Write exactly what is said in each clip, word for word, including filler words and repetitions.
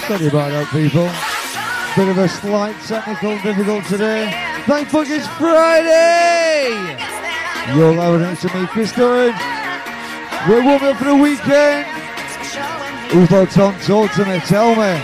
Sorry about that, people. Bit of a slight technical difficulty today. Thank fuck it's Friday! You're live next to me, Chris Dunn. We're warming up for the weekend. Who's logged on? Talk to me, tell me.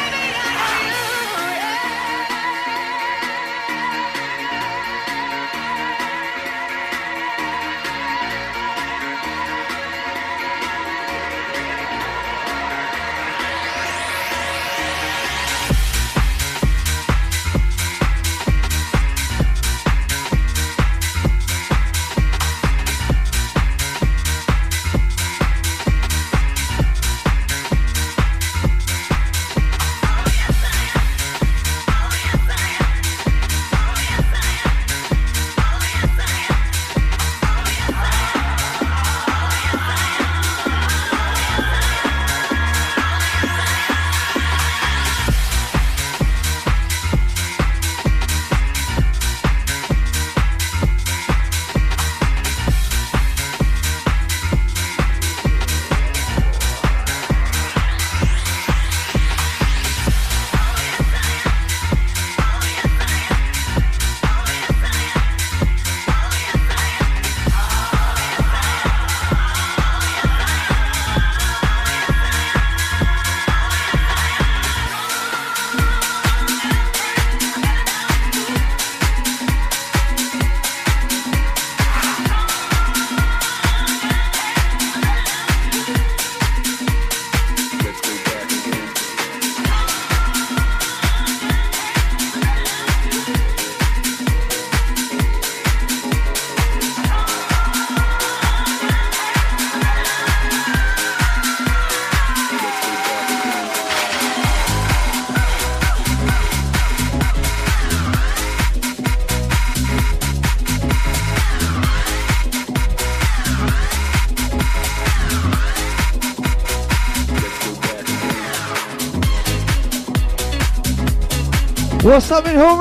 What's happening, Home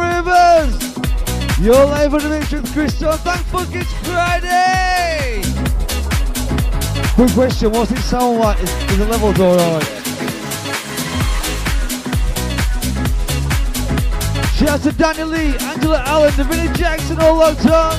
Rivers? You're live on the mix with Crystal. Thank fuck it's Friday! Quick question, what's it sound like? Is, is the level door alright? Shout out to Danny Lee, Angela Allen, Davina Jackson, all locked on.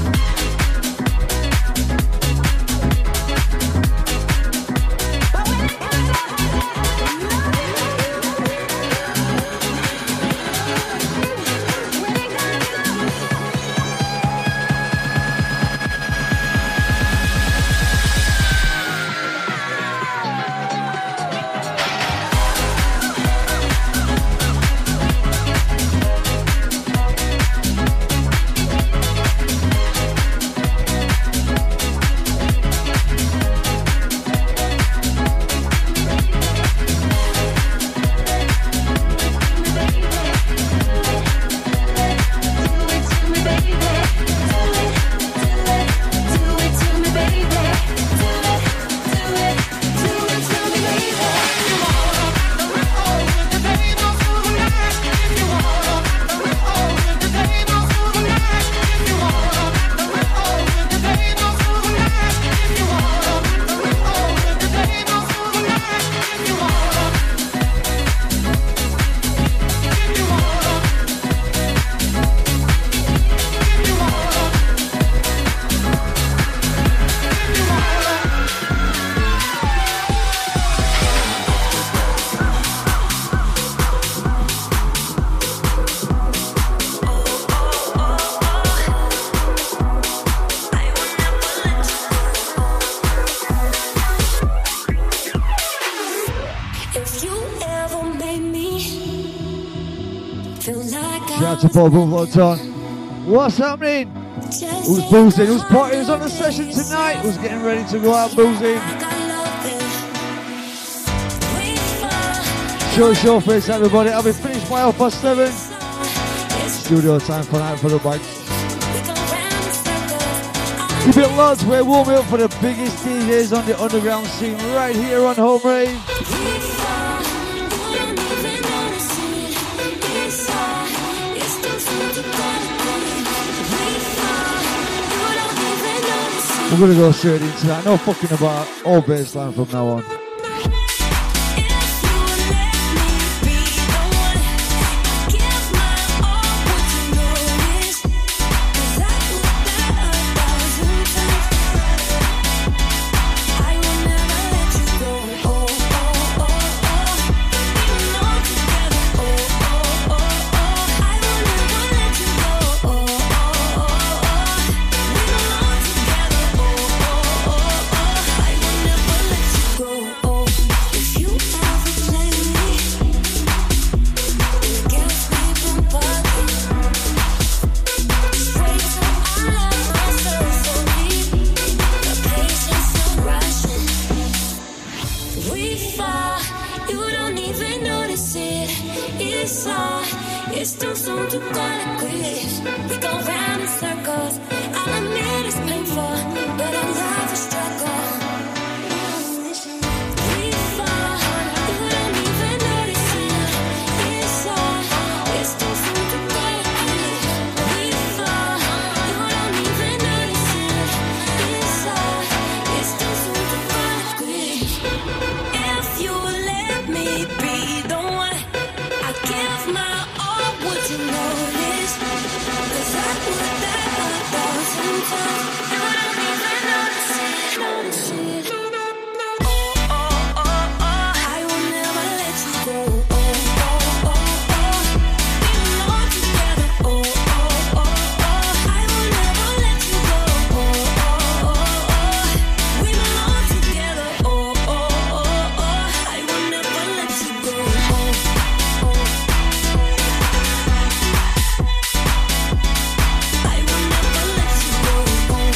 To Bob on. What's happening? Who's boozing? Who's partying? Who's on the session tonight? Who's getting ready to go out boozing? Show show face everybody. I'll be finished by half past seven. Studio time for night for the bikes. Keep it locked. We're warming up for the biggest D Js on the underground scene right here on Home Rave. We're gonna go straight into that. No fucking about all bassline from now on. We fall, you don't even notice it. It's all, it's too soon to call it quits. We go round in circles. I'll admit it's painful, but our love is struggle. We fall, you don't even notice it. It's all, it's too soon to call it quits. We fall, you don't even notice it. It's all, it's too soon to call it quits. If you let me be the one, I give my all, would you notice? 'Cause I put that a thousand times. You don't even notice it, notice it. Oh, oh, oh, oh, I will never let you go. Oh, oh, oh, oh, we belong together. Oh, oh, oh, oh, I will never let you go. Oh, oh, oh, oh, we belong together. Oh, oh, oh, oh, I will never let you go. Oh, oh, I will never let you go. Oh, oh.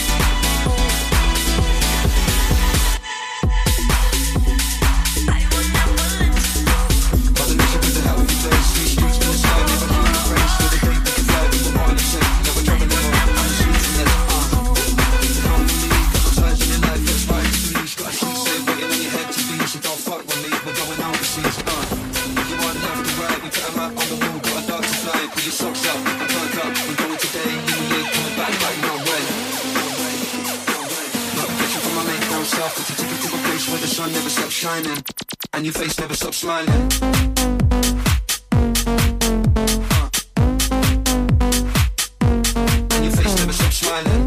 I will never let you go. By the nation with the healthy place, sweet streets in the sky, never human race. With a day we can fly, we will all ascend. Never traveling alone, I'm the streets and let's uh. Come to me, got no signs in your life, let's ride to the leash. Got a sheet say waiting on your head to be, so don't fuck with me, we're going overseas, uh. You want left to right, we put a map on the moon, got a dog to fly, put your socks up, I'm turned up, we're going today, you and me, coming back like no way. Got a picture from my mate down south, got a ticket to a place where the sun never stops shining, and your face never stops smiling. And your face never stops smiling.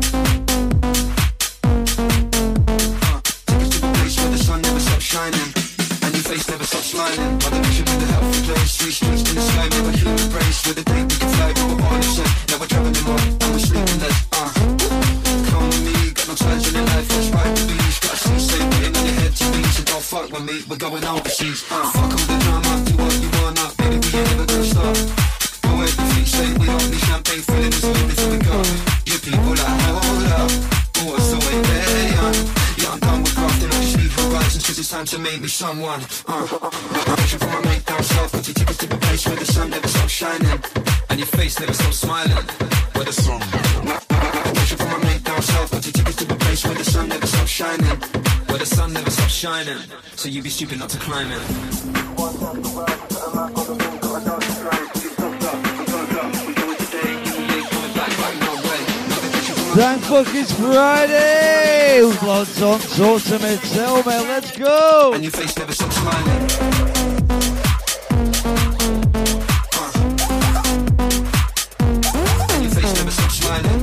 Uh, Take us to a place where the sun never stops shining, and your face never stops smiling. By the picture with the healthy place, sweet streets in the sky, never human race. With a day we can fly, we were all the same. Now we're traveling more, and we're sleeping less. Uh, come with me, got no ties in your life, let's ride the beach. Got a sea say waiting on your head to be, so don't fuck with me, we're going overseas. Uh, fuck all the drama, do what you wanna, baby, we ain't never gonna stop. Go where the feet say we don't need champagne, feeling this way before we go. You people like, hold up, oh, it's the way they are. Yeah, I'm done with grafting, I just need horizons, cause it's time to make me someone. Uh, picture from my mate down south, got your tickets to the place where the sun never stops shining, and your face never stops smiling. Where the sun. Picture from my mate down south, got your tickets to the place where the sun never stops shining, where the sun never stops shining, so you be stupid not to climb it. Thank fuck it's Friday! With lots on Talk to Me, tell me, let's go! And your face never stops smiling. Uh. And your face never stops smiling.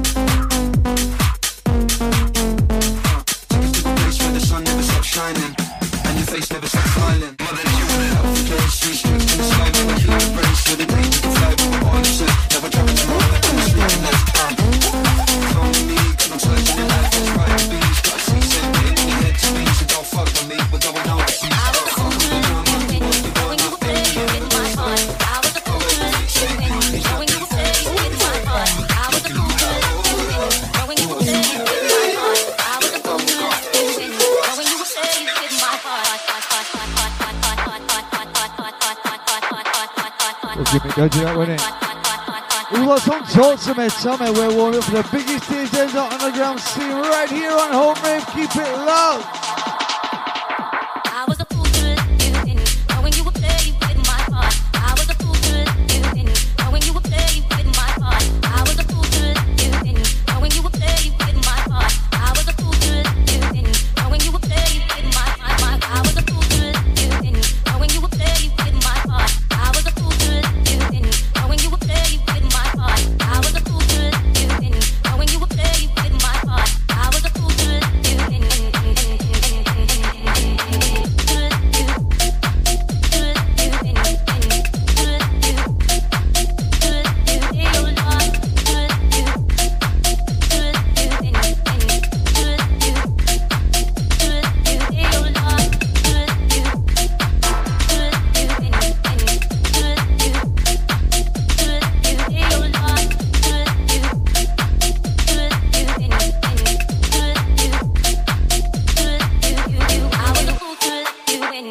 Uh. Take us to a place where the sun never stops shining, and your face never stops smiling. Mother, you want a healthy place, sweet streets in the sky, never human race. With a day we can fly, we were all the same. Never traveling alone, and we're sleeping less. Uh. Come with me, got no ties in your life, let's ride the beach. Got a sea say waiting on your head to be, so don't fuck with me, we're going overseas. I was a fool to let you in, knowing you were there, you hit my heart. I was a fool to let you in, knowing you were there, you hit my heart. I was a fool to let you in, knowing you were there, you hit my heart. I was a fool to let you in, knowing you were there, you hit my heart. Well, Jimmy, go do that, won't it? We've got some Talk to Me, tell me, we're warming up for the biggest D Js on underground scene right here on Home Rave. Keep it low. I was a fool to let you in, knowing you were there, you hit my heart. I was a fool to let you in, knowing you were there, you hit my heart. I was a fool to let you in, knowing you were there, you hit my heart. I was a fool to let you in, knowing you were there, you hit my heart. I was a fool to let you in, knowing you were there, you hit my heart. I was a fool to let you in, knowing you were there, you hit my heart. I was a fool to let you in, knowing you were there, you hit my heart. I was a fool to let you in.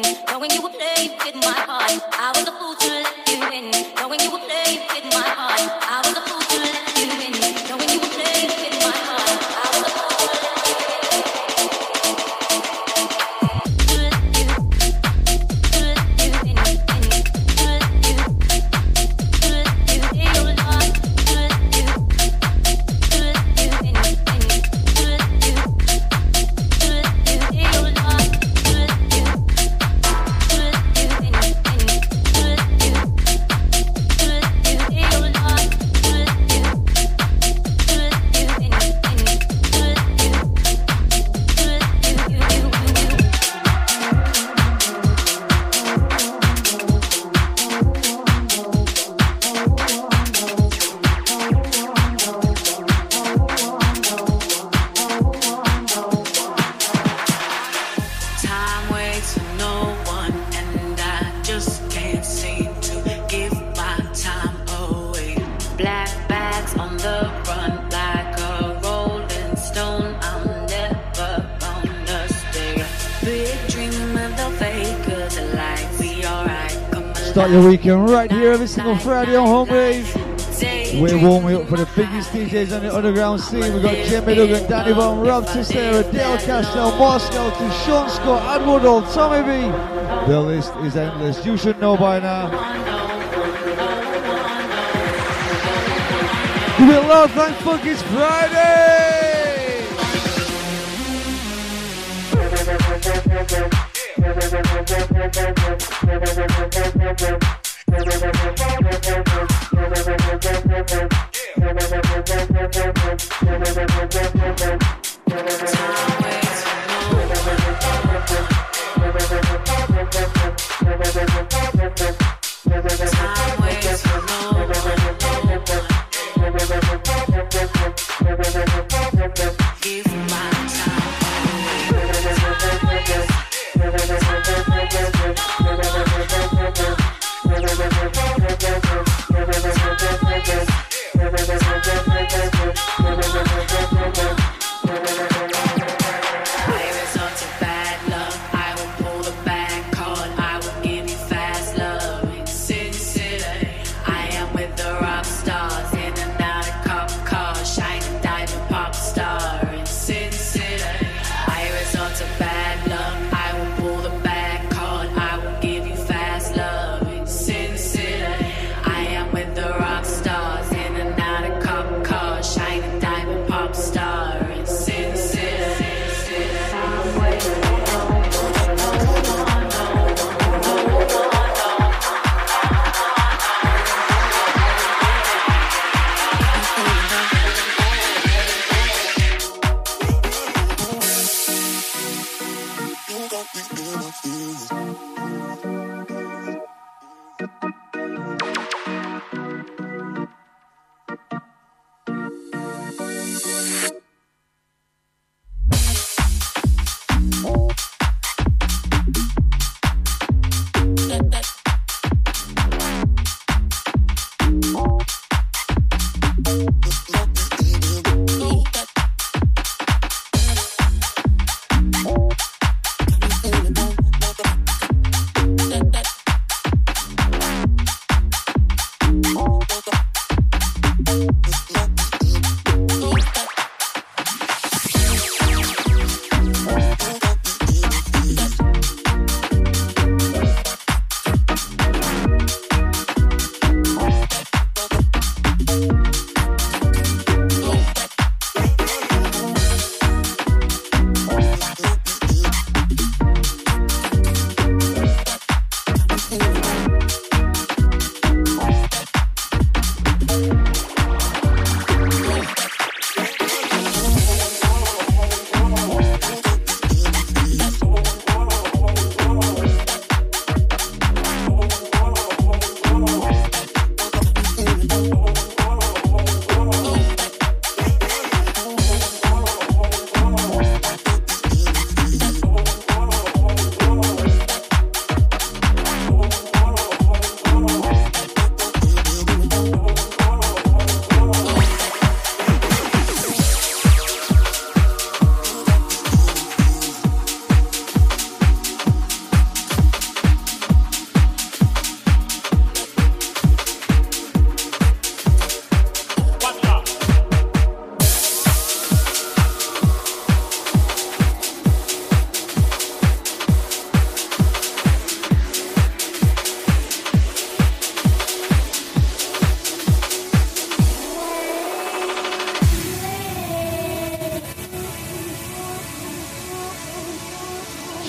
knowing you would play with my heart. I was a fool to let you in, knowing you would play with my heart. I was a fool to let you in, knowing you would play with my heart. I was a fool to let you in. To let you, to let you in, in, to let you, to let you in your heart. To let you, to let you in, in, to let you, to let you in your heart. To let you, to let you in, in, to let you, to let you in your heart. To let you, to let you in, in, to let you, to let you, you, you, you, you. Time waits for no one, and I just can't seem to give my time away. Black bags on the run, like a rolling stone. I'm never gonna stay. Big dream of the fake, 'cause the life be alright. Come alive. Start your weekend right here every single Friday on Home Base. We're warming up for the biggest D Js on the underground scene. We've got Jimmy Duggan, Danny Von, Rob Tissera, Dale Castell, Moscow, to Sean Scott, Ed Woodall, Tommy B. The list is endless. You should know by now. Give it love, thank fuck, it's Friday!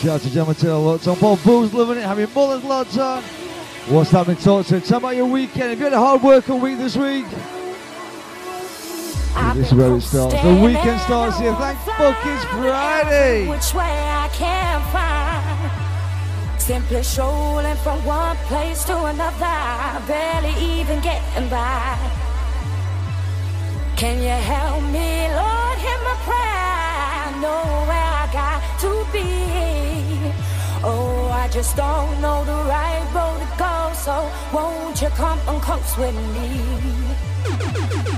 Shout out to Gemma Taylor, lots on. Bob Boo's loving it. Harry Mullins, lots on. What's happening, talk to? Tell me about your weekend. If you had a hard working week this week, this is where it starts. The weekend starts here. Thank fuck it's Friday. Which way I can find. Simply strolling from one place to another, barely even getting by. Can you help me, Lord? Hear my prayer. I know where I got to be. Oh, I just don't know the right road to go, so won't you come and close with me?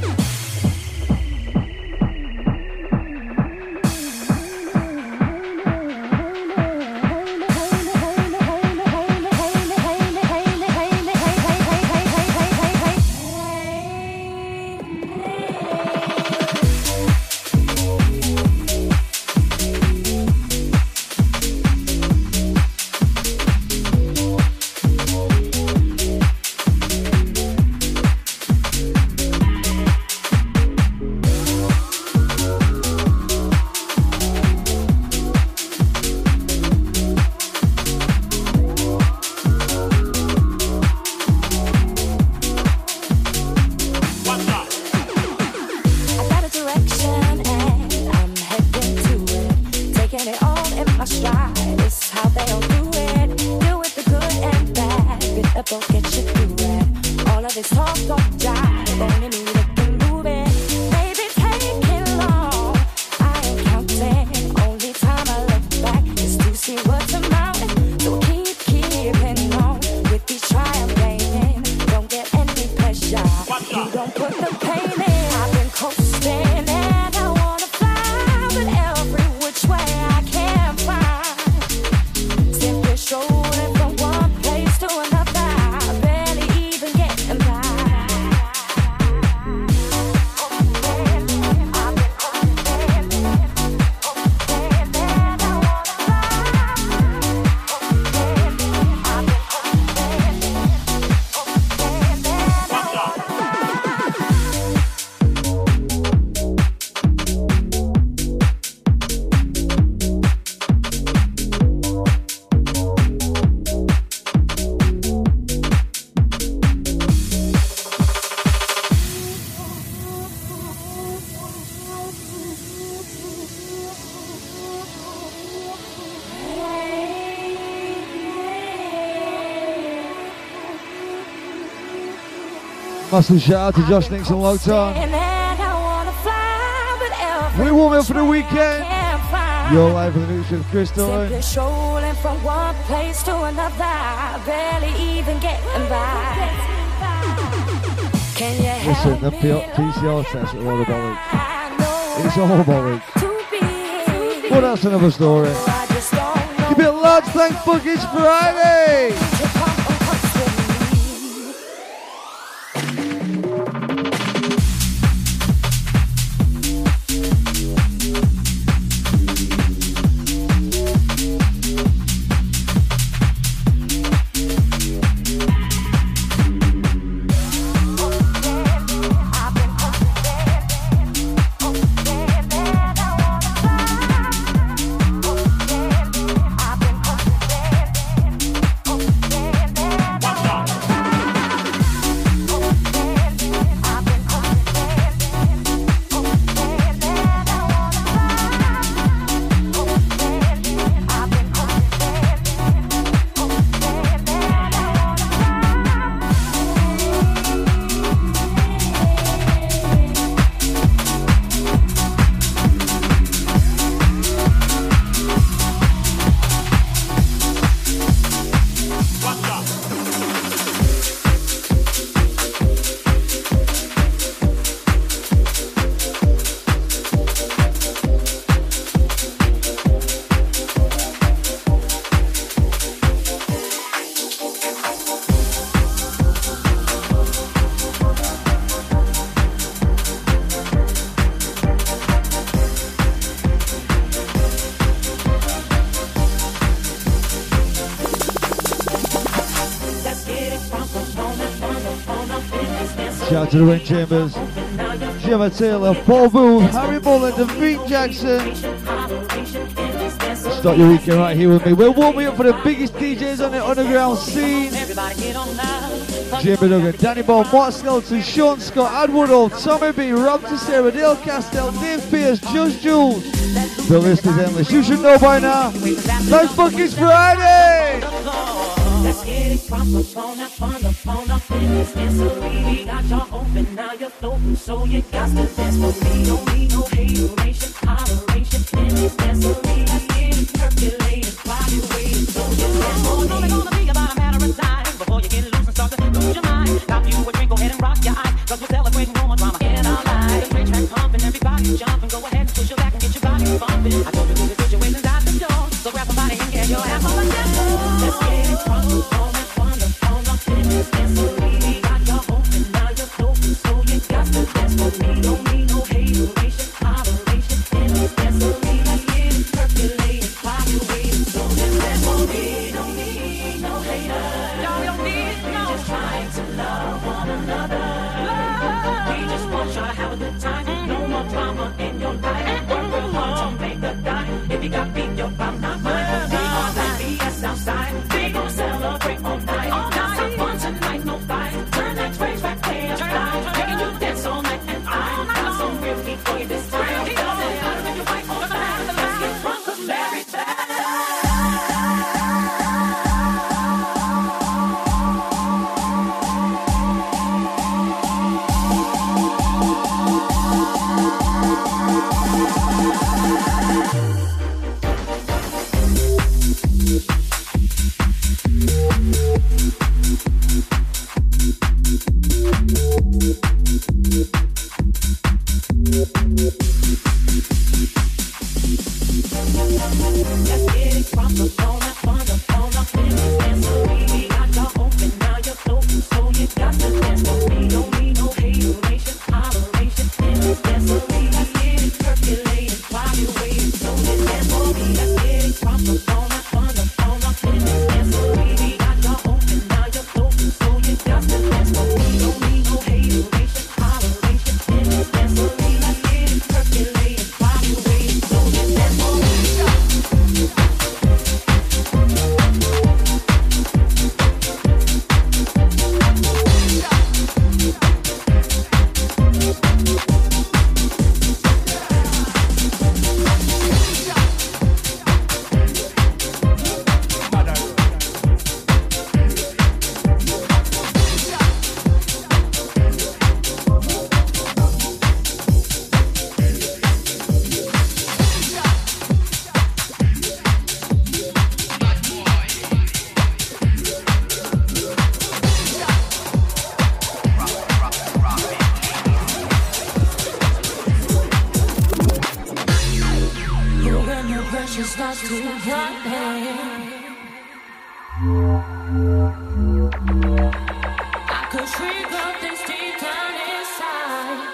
Massive shout out to Josh Nixon logged on. We warm up for the weekend. You're live for the news with Crystal. Simply strolling from one place to another, barely even getting by. Can you Listen, the P C R test are all about it. It's all about it. But that's another story. Give it lots, thank fuck it's Friday. Shout out to the Rain Chambers, Gemma Taylor, Paul Booth, Harry Mullins and Pete Jackson. Start your weekend right here with me. We're warming up for the biggest D Js on the underground scene. Jimmy Duggan, Danny Ball, Mark Skelton, Sean Scott, Adwood Hall, Tommy B, Rob Tessera, Dale Castell, Dave Pierce, Just Jules. The list is endless. You should know by now. Thanks fucking Friday! Let's get it from the phone up on the phone up in this misery. We got y'all open, now you're floating, so you got to dance for me. Don't need no hateration, toleration in this misery. Let's get it percolated, while you waiting, so you dance for me. It's only gonna be about a matter of time before you get loose and start to lose your mind. Got you a drink, go ahead and rock your eyes, cause we're celebrating no more drama in our lives. The train track pumping, everybody jumping, go ahead and push your back and get your body bumping. I told you the situation's out the door, so grab somebody and get your ass on the dance floor. Let's get it from the phone up on the phone up in this misery. We got y'all open, now you're floating, so you got to dance for me. Don't need no hateration, toleration in this misery. Let's get it percolated while you waiting, so just dance for me. Don't need no haters, y'all don't need no. We just trying to love one another. Love. We just want y'all to have a good time. No more drama in your life. Work real hard to make a dime. If you got beat, you're bound not mine. We all that B S outside. We gon' celebrate all night. All night. Some fun tonight, no fight. Turn that train back there and fly. Making you dance all night and I got some real heat for you this time. It doesn't matter if you're white or black. Let's get drunk 'cause Larry's back. Let's get it from the phone up on the phone up in this misery. We got y'all open, now you're floating, so you got to dance for me. Don't need no hateration, toleration in this misery. Let's get it percolated while you waiting, so just dance for me. Let's get it from the phone up on the phone up in this misery. We got y'all open, now you're floating, so you got to dance for me. Don't need no hateration, toleration in this misery. Let's get it percolated while you waiting, so just dance for me. When your pressure starts to drop, I could shrink up this deep down inside.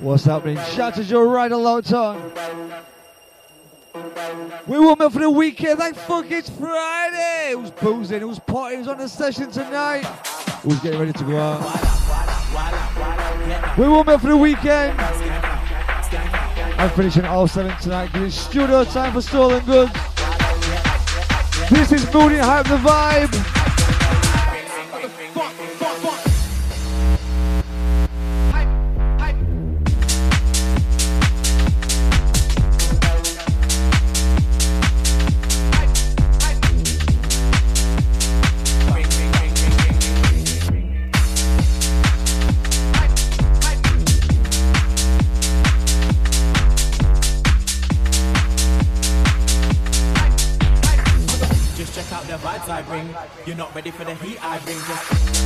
What's happening? Shout to Joe right a loud tongue. We warm up for the weekend. Thank fuck it's Friday. Who's boozing? Who's partying? Who's on the session tonight? Who's getting ready to go out? We warm up for the weekend. I'm finishing all seven tonight. Giving studio time for stolen goods. This is Moody Hype the Vibe. You're not ready for the heat I bring. Just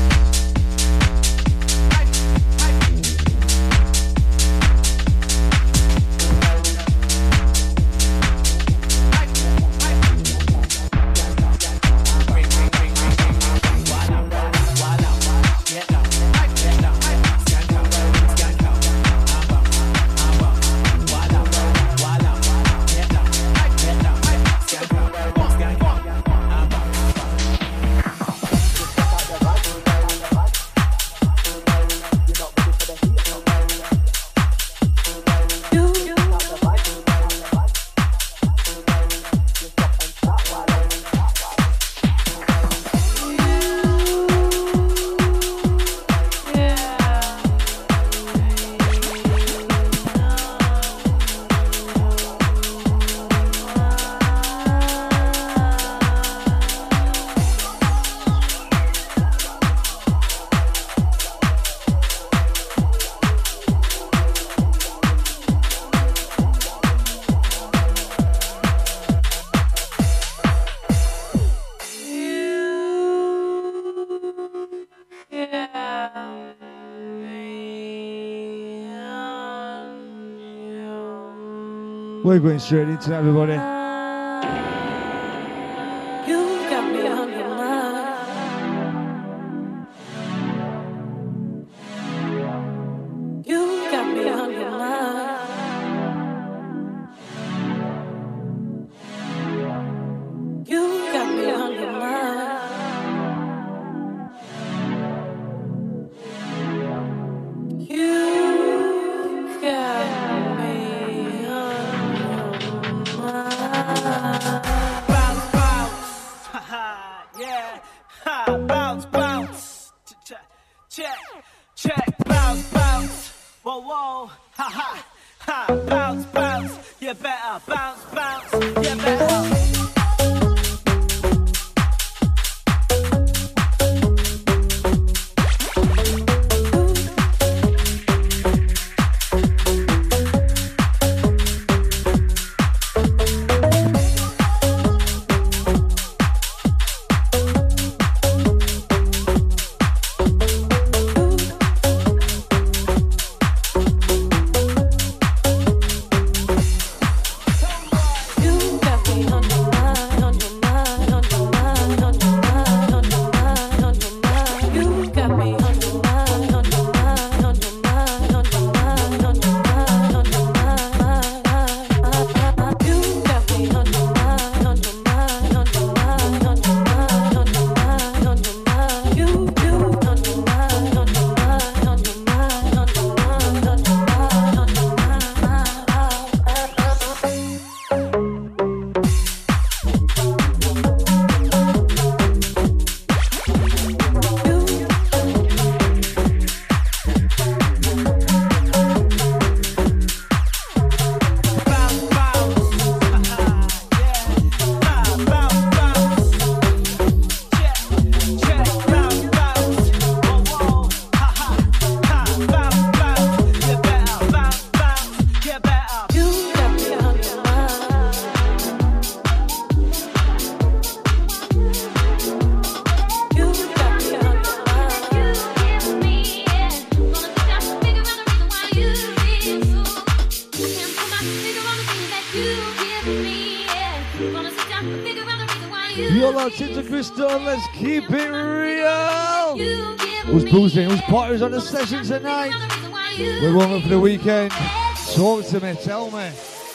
We're going straight into everybody. You got me on your mind. You got me on your mind. You got me on your mind. You got me on your mind. bounce, bounce, ha ha, yeah, ha, bounce, bounce, check, check, check, bounce, bounce, whoa, whoa, ha ha, ha, bounce, bounce, you better bounce, bounce, you better. You're locked into Crystal, let's keep it real. Who's boozing? Who's partying on the session tonight? We're warming up for the weekend. Talk to me, tell me.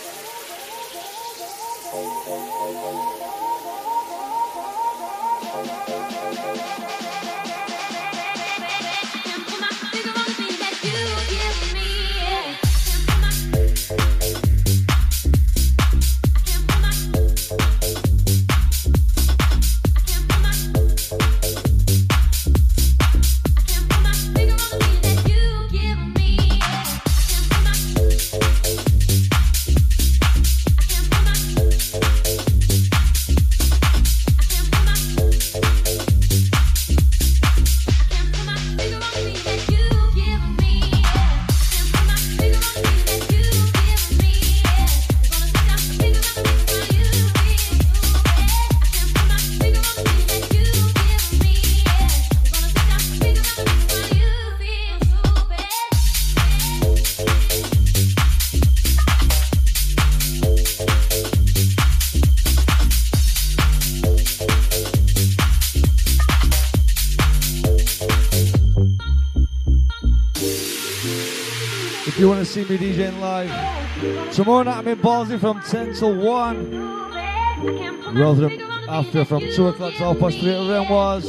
If you want to see me DJing live, tomorrow night I'm in Ballsy from ten till one. Rotherham after from two o'clock to half past three at Renoir's.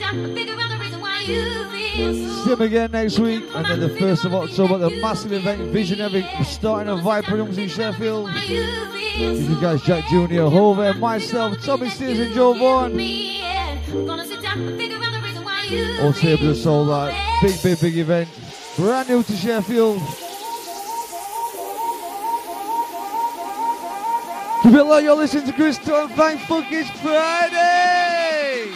Sim again next week, and then the first of October, the massive event Visionary starting at Vibe Productions in Sheffield. You guys, Jack Junior, Hove, myself, Tommy Steers and Joe Vaughan. All tables are sold out. Big, big, big event. Brand new to Sheffield. Keep it like you're listening to Crystal and thank fuck it's Friday!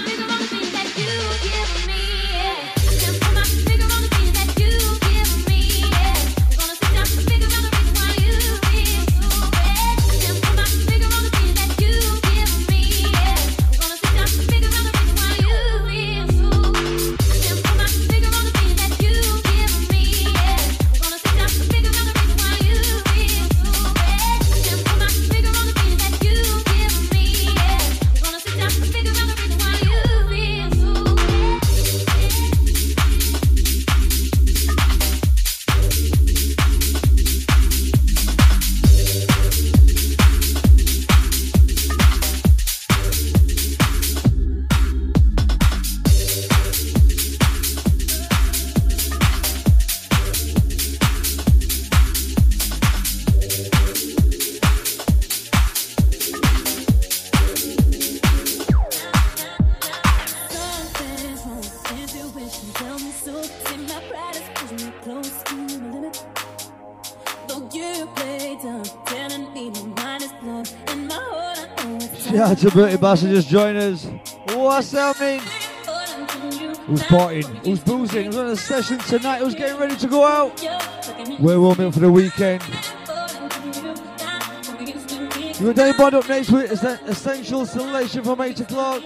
Yeah, it's a Bertie Bassett just joined us. What's that mean? Who's partying? Who's boozing? Who's on a session tonight? Who's getting ready to go out? We're warming up for the weekend. You got Danny Bond up next with Essential Selection from eight o'clock.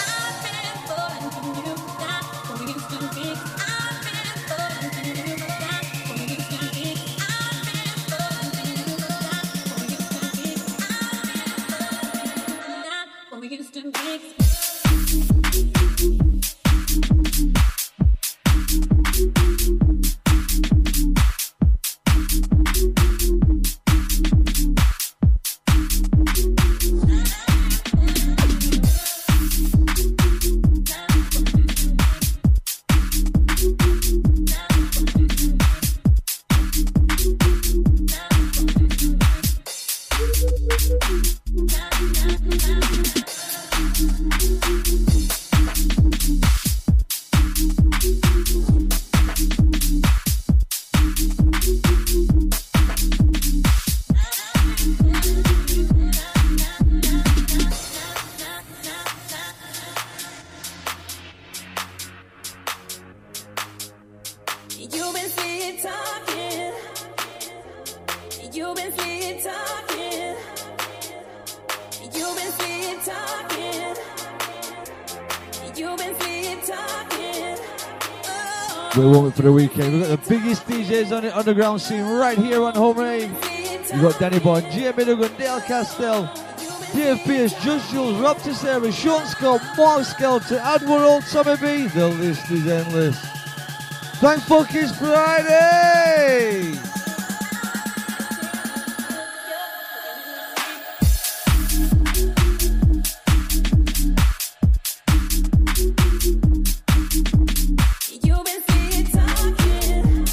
We're warming for the weekend. We've got the biggest D Js on the underground scene right here on Home Rave. You've got Danny Bond, G M Minogan, Dale Castell, Dave Pierce, Just Jules, Rob Tessera, Sean Scott, Mark Skelton, Admiral, Tommy B. The list is endless. Thank fuck it's Friday! You've been sweet talking.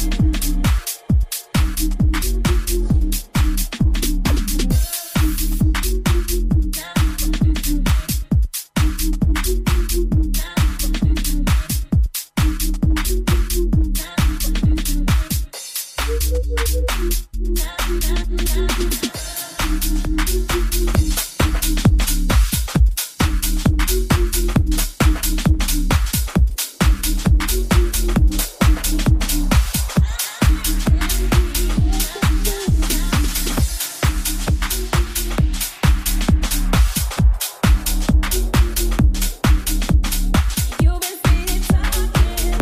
You've been sweet talking.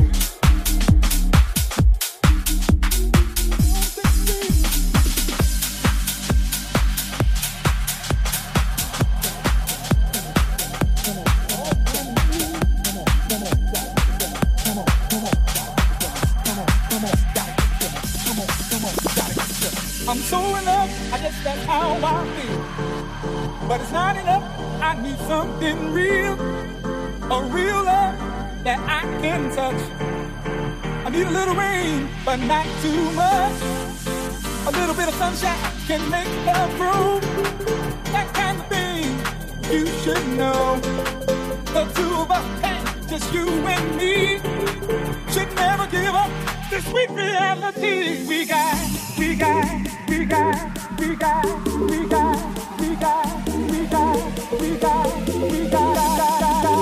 I'm so in love, I guess that's how I feel. But it's not enough, I need something real. A real love that I can touch. I need a little rain, but not too much. A little bit of sunshine can make love grow. That kind of thing you should know. The two of us, hey, just you and me, should never give up the sweet reality. We got, we got, we got, we got, we got, we got, we got, we got, we got.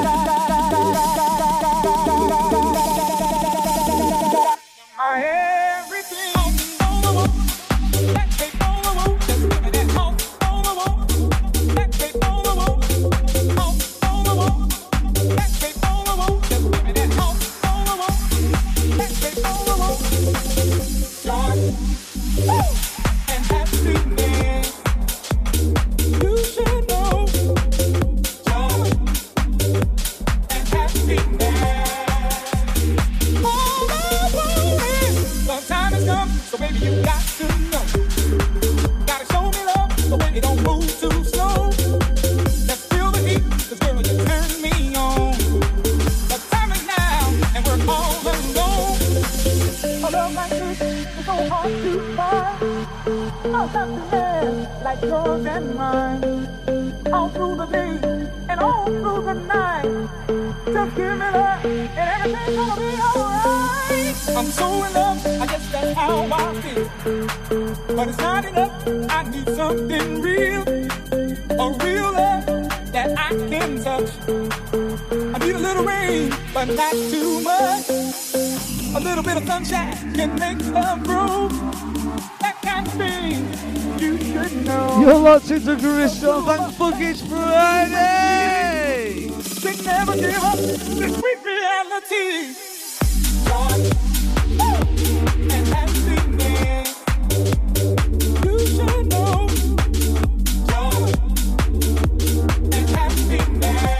My everything, all I want, that take all I want, just give me that all, all I want, that take all I want, all, all I want, that take all I want, just give me that all, all I want, that take all I want. Joy, woo, and happiness, you should know. Joy and happiness. All I want is the time has come, so baby you got to know. Gotta show me love, so baby don't move too slow. Let's feel the heat, 'cause girl you turn me on. The time is now, and we're all alone. A love like this is so hard to find. A happiness like yours and mine. All through the day and all through the night. Just give me love and everything's gonna be alright. I'm so in love, I guess that's how I feel. But it's not enough, I need something real. A real love that I can touch. I need a little rain, but not too much. A little bit of sunshine can make love grow. That kind of thing you should know. You're locked into Crystal. Thank fuck it's Friday! They never give up the sweet reality. Joy, woo, and happiness. You should know. Joy and happiness.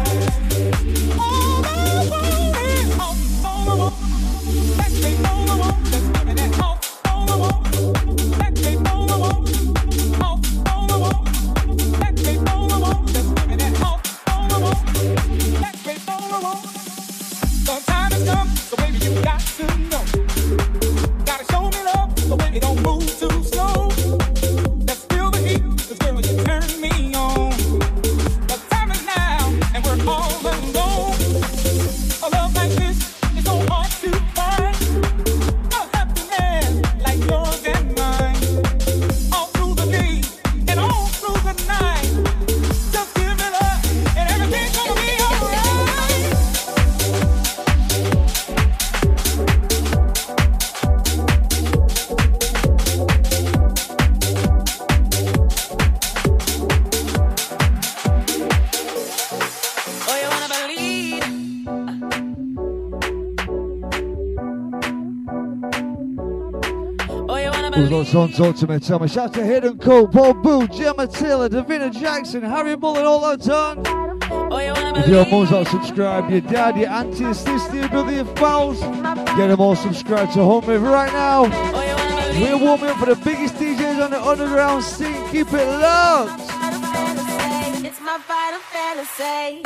All I want is all, all I want. That ain't all I want. Just give me that all, all I want. That ain't all I want. All, all I want. That ain't all I want. Just give me that all, all I want. That ain't all I want. The time has come, so baby you got to know. Gotta show me love, so baby don't move too slow. Let's feel the heat, 'cause girl you turn me on. The time is now, and we're all alone. A love like this is so hard to find. A happiness like yours and mine. All through the day and all through the night. Just give me love, and everything's gonna be alright. Oh, you wanna believe? Oh, you wanna Who's believe? lots on talk to me? Tell me. Shout to Hidden Cole, Paul Boo, Gemma Taylor, Davina Jackson, Harry Mullen, all that done. Oh, you wanna If your mum's not subscribed, your dad, your auntie, your sister, your brother, your spouse, get them all subscribed to Home River right now. We're warming up for the biggest D Js on the underground scene. Keep it locked. It's my final fantasy.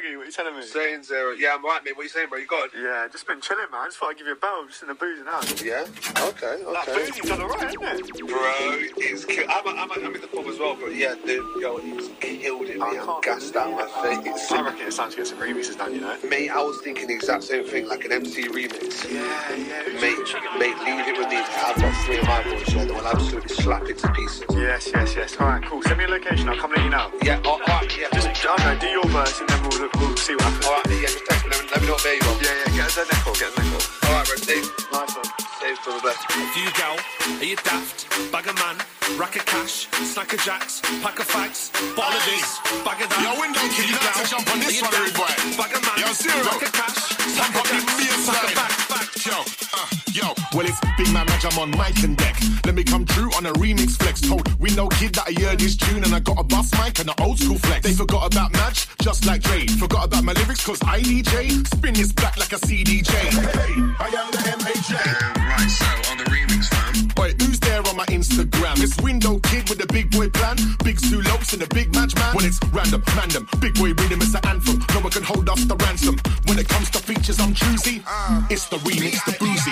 Fergie, what are you telling me? Saying zero. Yeah, I'm right, mate. What are you saying, bro? You got it? Yeah, just been chilling, man. Just thought I'd give you a bell, just in the boozing out. Yeah? Okay, okay. That boozing's done alright, isn't it? Bro, it's ki- I'm, I'm, I'm in the pub as well, but yeah, dude, yo, he's killed it, I mate. I'm can't gassed out my face. I reckon it's time to get some remixes done, you know? Mate, I was thinking the exact same thing, like an M C remix. Yeah, yeah. Mate, mate, leave it with me. I've got three of my boys, yeah, that will absolutely slap it to pieces. Yes, yes, yes. Alright, cool. Send me a location, I'll come let you know. Yeah, oh, alright, yeah. Just, I don't know, do your verse and then we'll, we'll see what happens. Alright, yeah, just text me, let me, let me know what day you are. Yeah, yeah, get us a neck get us a neck Alright, bro, Dave. Nice one. Dave, for the best. Do you gal? Are you daft? Bag of man, rack of cash, snack of jacks, pack of fags, bottle of this, bag of that. Yo, window kid, you have to jump on this one, rude boy. Bag of man, Yo, zero. rack of cash, snack Jump of on the jacks, bass pack of line. fags, fags. Yo, uh, yo, well it's Big Man Madge, I'm on mic and deck. Let me come true on a remix flex. Told Window Kid that I heard this tune and I got a bus mic and an old school flex. They forgot about Madge, just like Dre. Forgot about my lyrics cause I D J. Spin his back like a C D J. Hey, I am the M A J. Um, right, so on the remix, fam. Boy, who's there on my Instagram? It's Window Kid with the big boy plan. Big Sue Lopes and the big Madge man. When it's random, random. Big boy rhythm is an anthem. No one can hold us the ransom. When it comes to features, I'm choosy. It's the remix, the boozy.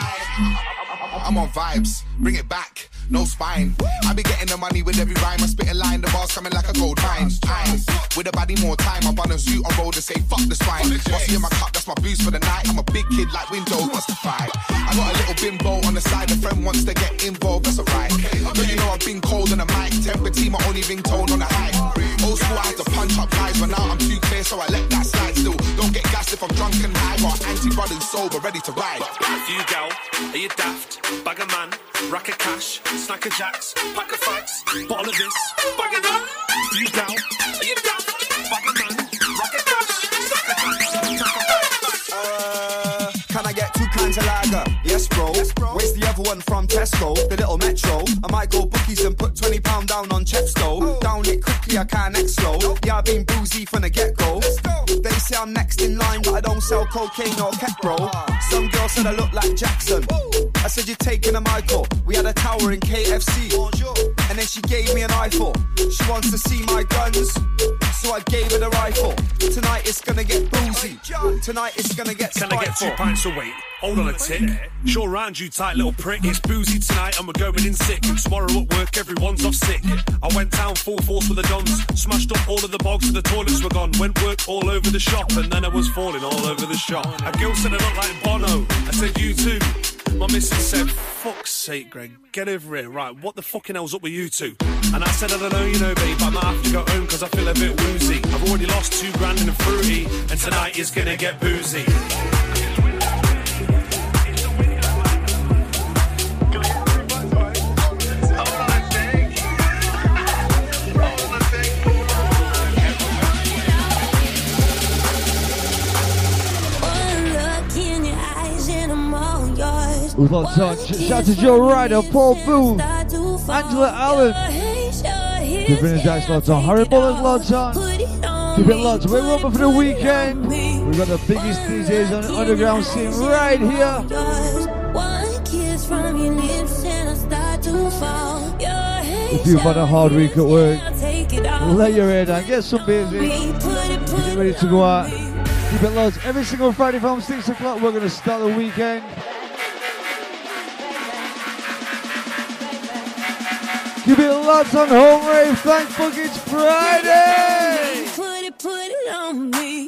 I'm on vibes, bring it back, no spine. I be getting the money with every rhyme. I spit a line, the bars coming like a gold mine. Eyes, with a body more time. I'm on a zoo on road to say fuck the spine. Bossy in my cup, that's my boost for the night. I'm a big kid like Windows, what's the fight? I got a little bimbo on the side. A friend wants to get involved, that's alright. But you know I've been cold on the mic. Temper team, my only ringtone on the high. Old school, I had to punch up guys, but now I'm too clear, so I let that slide still. Don't get gassed if I'm drunk and high. Got anti-brothers sober, ready to ride. Do you gal? Are you daft? Bag of man, rack of cash, snack of jacks, pack of fags, bottle of this, bag of that. Do you gal? Are you daft? Bag of man, rack of cash, snack of jacks, pack of fags. Uh, can I get two kinds of lager? Yes, bro. Yes, bro. Where's the other one from Tesco? The little Metro. I might go bookies and put twenty pounds down on Chepstow. Oh. Down it quickly, I can't next slow. Oh. Yeah, I've been boozy from the get-go. They say I'm next in line, but I don't sell cocaine or ket, bro. Oh. Some girl said I look like Jackson. Ooh. I said you're taking a Michael. We had a tower in K F C. Bonjour. And then she gave me an eyeful. She wants to see my guns, so I gave her the rifle. Tonight it's gonna get boozy. Tonight it's gonna get Can I get two spiteful. pints of weight? Hold on a tick. Sure round you tight little prick. It's boozy tonight and we're going in sick. Tomorrow at work everyone's off sick. I went down full force with the dons. Smashed up all of the bogs and the toilets were gone. Went work all over the shop and then I was falling all over the shop. A girl said I look like Bono. I said you too. My missus said, fuck's sake, Greg, get over here. Right, what the fucking hell's up with you two? And I said, I don't know, you know, babe, I might have to go home because I feel a bit woozy. I've already lost two grand in a fruity, and tonight is gonna get boozy. We've got touch. Shout to Joe Ryder, Paul Booth, Angela Allen. Keep it Jack's lots on. Harry Bullock lots on. Keep it lots. We're open for the weekend. We've got the biggest D Js on the underground scene right here. If you've had a hard week at work, let your hair down, get some busy, get ready to go out. Keep it lots. Every single Friday from six o'clock, we're going to start the weekend. Keep it lots on Home Rave. Thank fuck it's Friday. Put it, put it on me.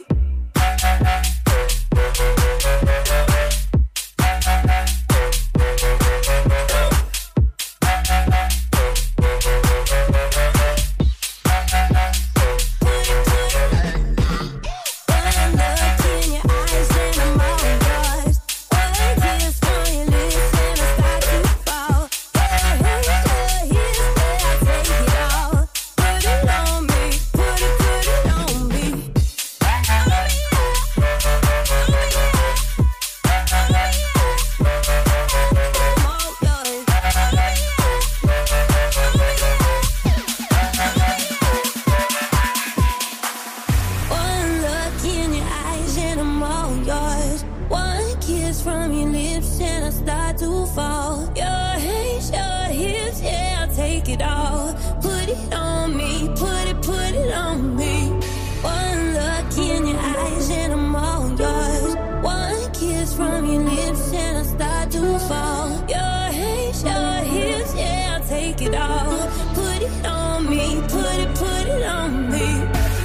me, put it, put it on me.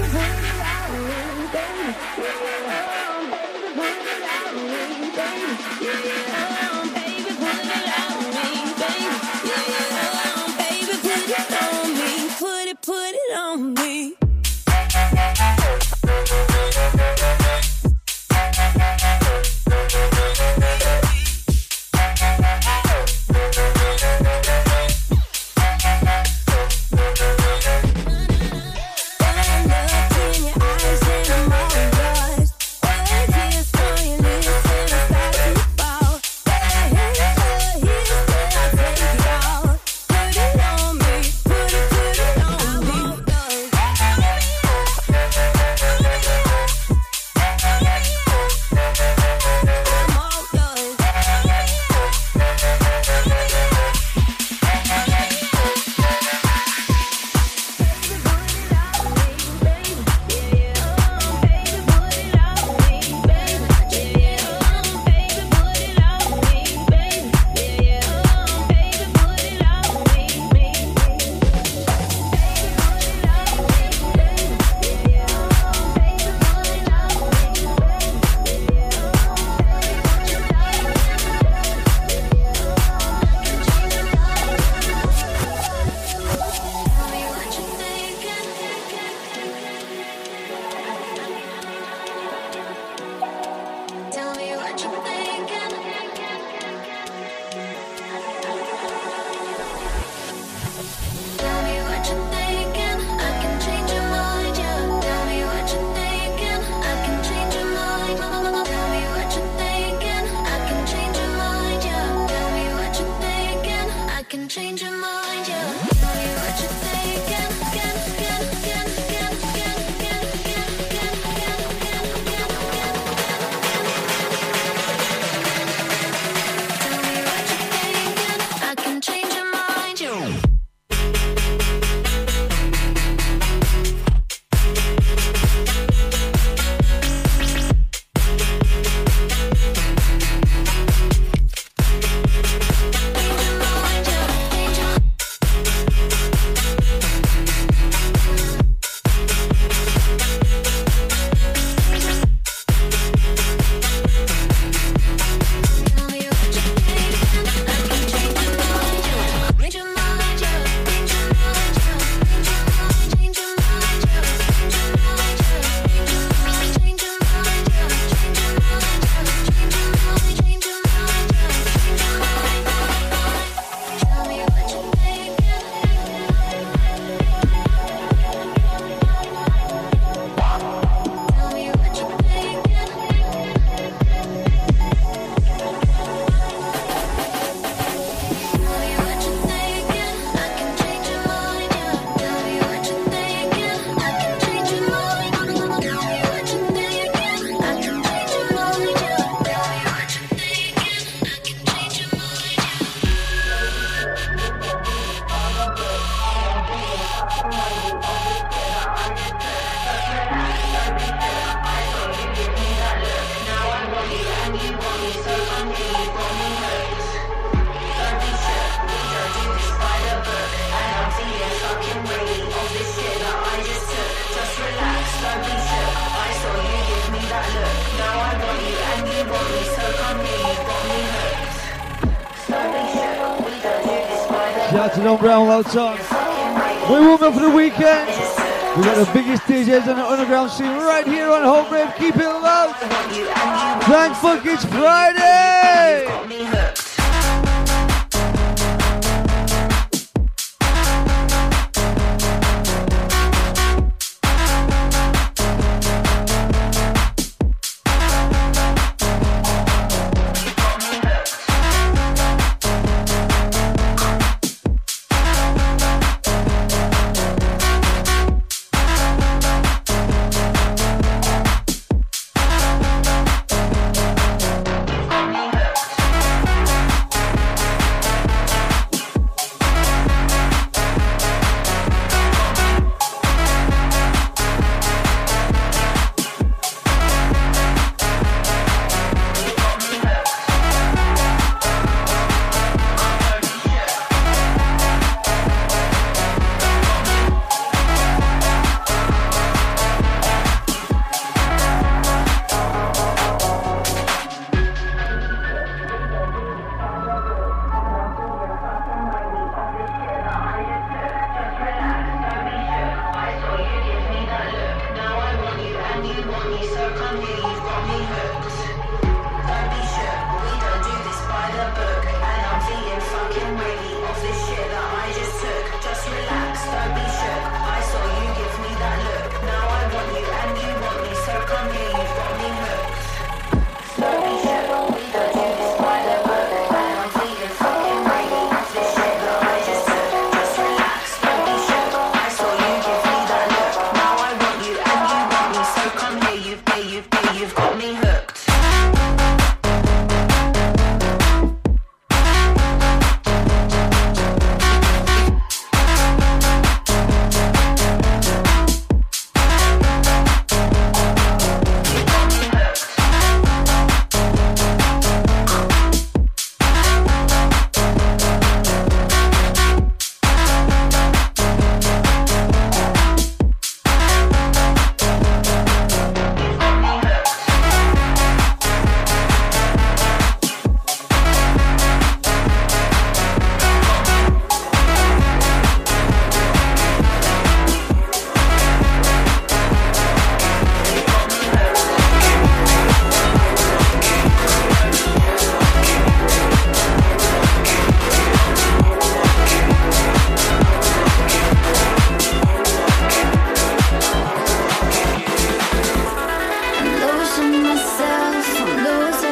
Put it, put it on me. Shout to Don Brown, loud song. We're warming up for the weekend. We got the biggest D Js on the underground scene right here on Home Rave. Keep it loud. Thank fuck it's Friday. Got me hooked.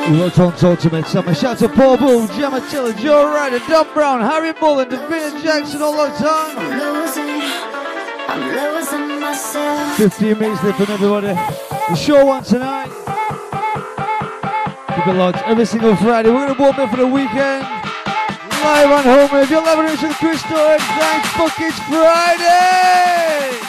You looked on Ultimate Summer. Shout to Paul Bull, Gemma Tiller, Joe Ryder, Don Brown, Harry Mullen, Davina Jackson, all locked on. I'm losing, I'm losing myself. fifteen minutes left from everybody. The show one tonight. Keep it locked every single Friday. We're going to warm up for the weekend. Live on home wave. You're loving it with Chris Doran. Thanks, fuck, it's Friday!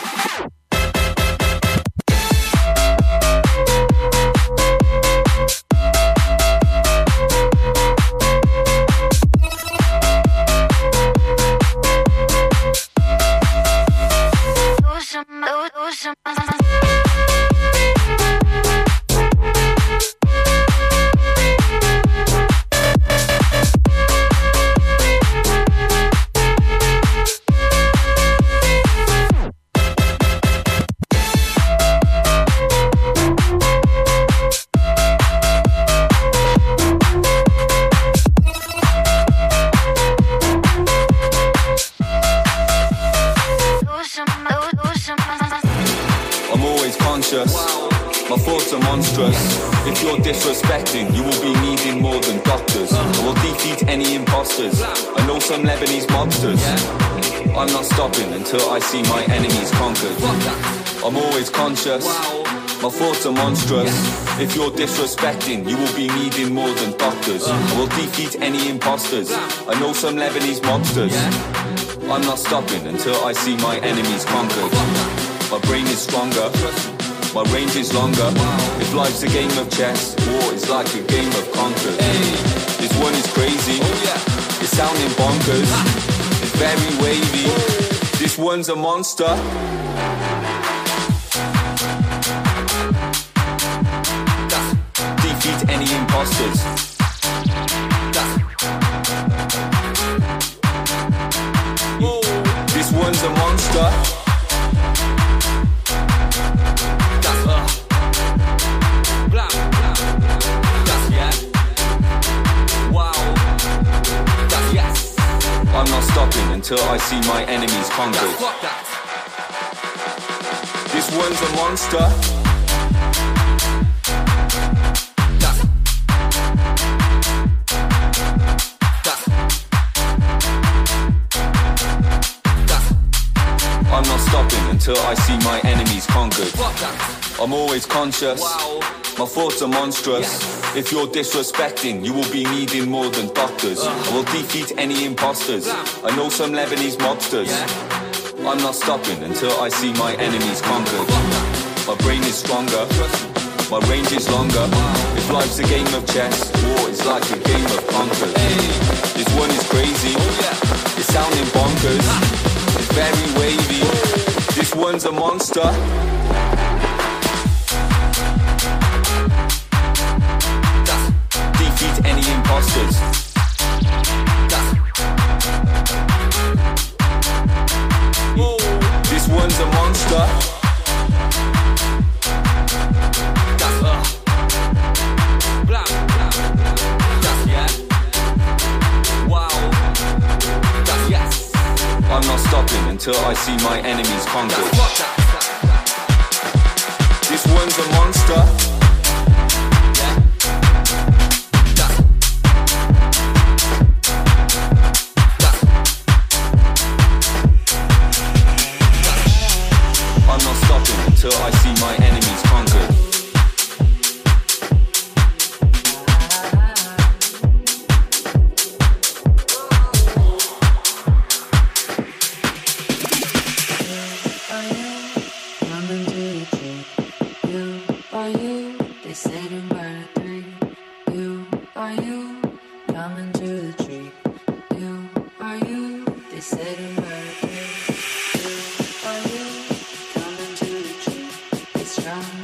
If you're disrespecting, you will be needing more than doctors. I will defeat any imposters. I know some Lebanese mobsters. I'm not stopping until I see my enemies conquered. I'm always conscious. My thoughts are monstrous. If you're disrespecting, you will be needing more than doctors. I will defeat any imposters. I know some Lebanese mobsters. I'm not stopping until I see my enemies conquered. My brain is stronger. My range is longer. If life's a game of chess, war is like a game of conquers. This one is crazy. It's sounding bonkers. It's very wavy. This one's a monster. Defeat any imposters. This one's a monster. I'm not stopping until I see my enemies conquered. This one's a monster. I'm not stopping until I see my enemies conquered. I'm always conscious. My thoughts are monstrous. If you're disrespecting, you will be needing more than doctors. I will defeat any imposters. I know some Lebanese mobsters. I'm not stopping until I see my enemies conquered. My brain is stronger. My range is longer. If life's a game of chess, war is like a game of conquers. This one is crazy. It's sounding bonkers. It's very wavy. This one's a monster. Defeat any imposters. This one's a monster. I'm not stopping until I see my enemies conquered. This one's a monster. Until I see my enemies conquered. Strong.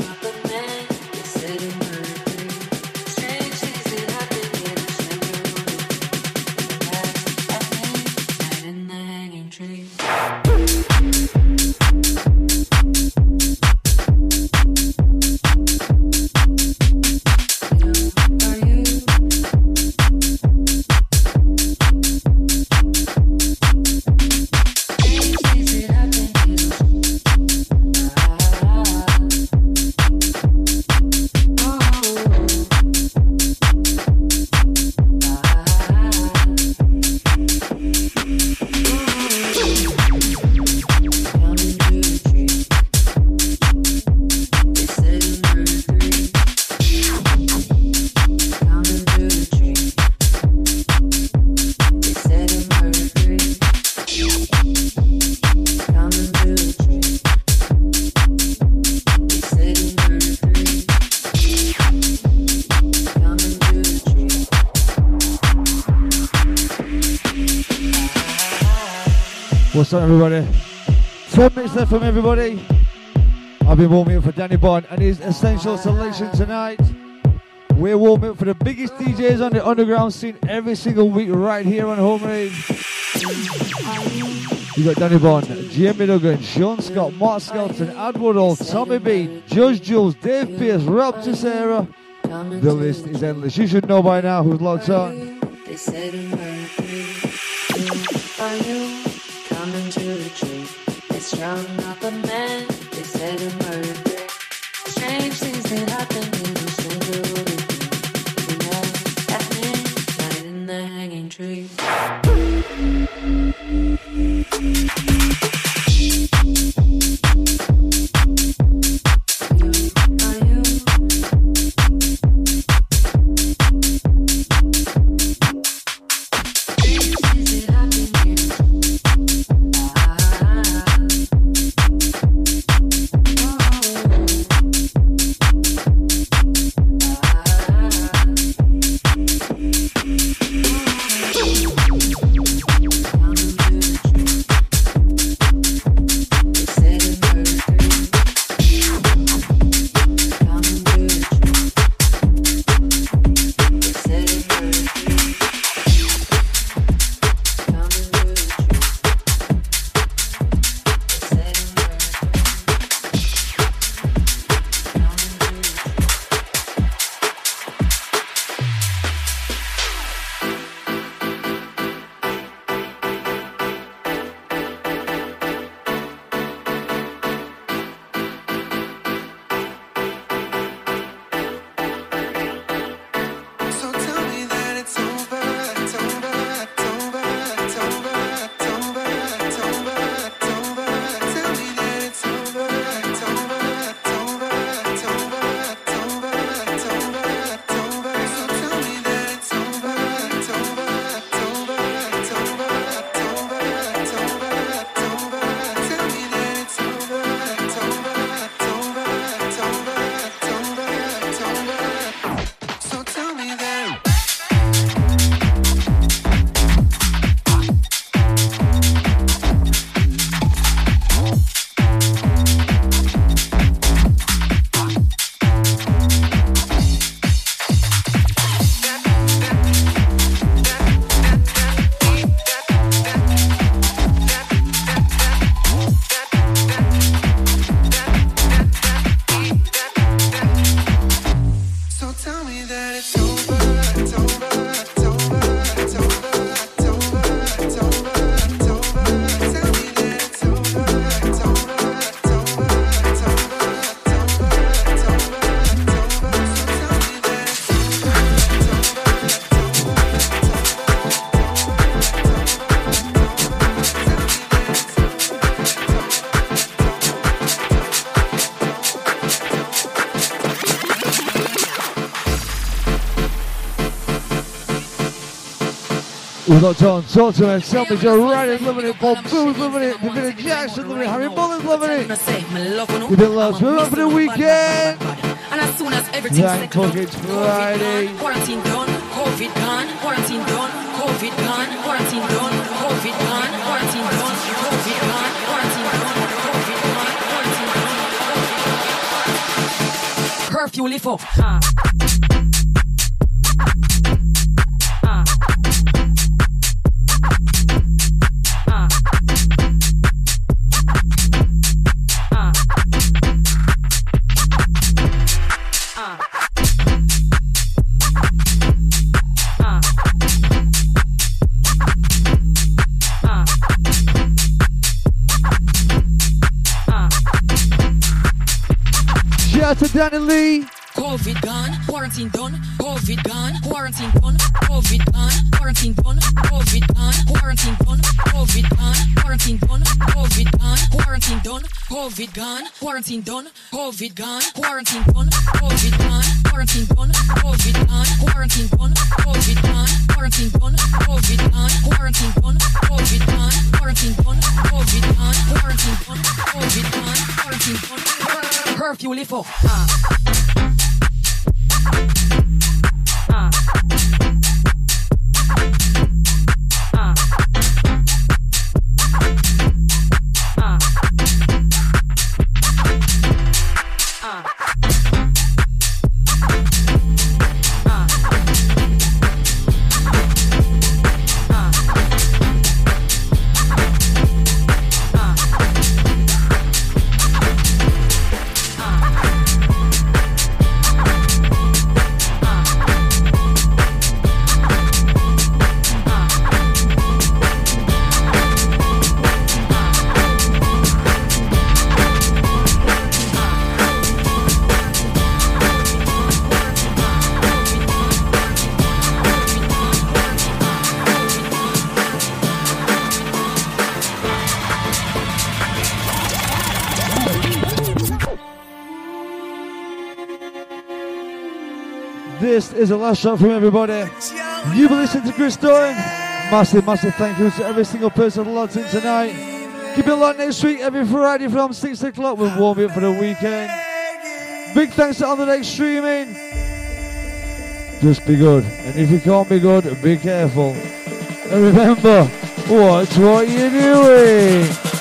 on, everybody. Ten minutes left from everybody. I've been warming up for Danny Bond and his Essential Selection tonight. We're warming up for the biggest D Js on the underground scene every single week right here on Home Rage. You got Danny Bond, Jamie Duggan, Sean Scott, Mark Skelton, Ad Woodall, Tommy B, Judge Jules, Dave Pierce, Rob Tessera. The list is endless. You should know by now who's locked on. They said to Mercury, are you coming to the tree? They strung up a man. They said to Mercury, strange things that happen in the center of the tree. You know, at midnight in the hanging tree. We've got John Tortoman, Selby Joe Ryder's loving it, Bob Boo's loving it, David Jackson loving it, Harry Mullen's loving it. We've been lost, we're on for the weekend. And as soon as everything Thank fuck it's Friday. Quarantine done, COVID gone, quarantine done, COVID gone, quarantine done, COVID gone, quarantine done, COVID gone, quarantine done, COVID gone, quarantine done. Curfew lift up. Uh. Shout out to Danny Lee. COVID gone, quarantine done, COVID gone, quarantine done, COVID gone, quarantine done, COVID gone, quarantine done, COVID gone, quarantine done, COVID gone, quarantine done, COVID gone, quarantine done, COVID gone, quarantine done, COVID gone, quarantine done, COVID gone, quarantine done, COVID gone, quarantine done, COVID gone, quarantine done, COVID gone, quarantine done, COVID gone, quarantine done, COVID gone, quarantine done. Curfew lift up. Ah. Ah. Ah. This is the last shot from everybody. You've been listening to Chris Doran. Massive, massive thank you to every single person logged in tonight. Keep it locked next week, every Friday from six o'clock. We'll warm you up for the weekend. Big thanks to On The Deck Streaming. Just be good. And if you can't be good, be careful. And remember, watch what you're doing.